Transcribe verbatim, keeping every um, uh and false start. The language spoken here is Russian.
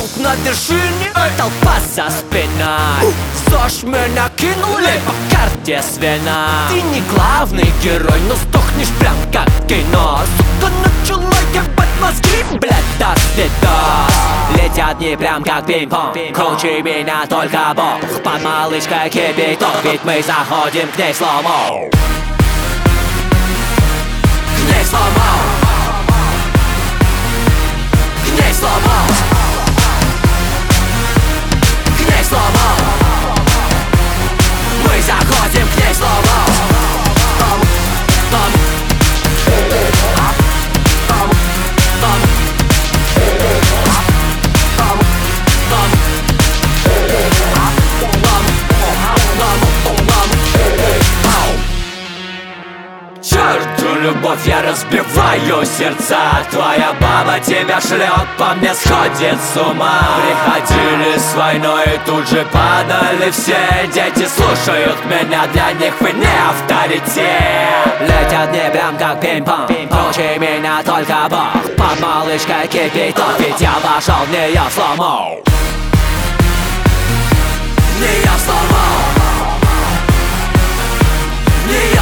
Стронг на вершине, толпа за спиной. ЗОЖ мы накинули по карте свина. Ты не главный герой, но сдохнешь прям как кино. Сука, начала ебать мозги, блядь, до свидос. Летят дни прям как пинг-понг. Круче меня только Бог. Под малышкой кипяток, ведь мы заходим к ней сломо. К ней сломо. К ней сломо. К ней сломо. Мы заходим к ней сломо. Черту любовь, я разбиваю сердца. Твоя баба тебя шлет, по мне сходит с ума. Приходили с войной и тут же падали все. Дети слушают меня, для них вы не авторитет. Летят дни прям как пинг-понг. Круче меня только Бог. Под малышкой кипяток, ведь я вошел в нее сломо. В нее сломо. В нее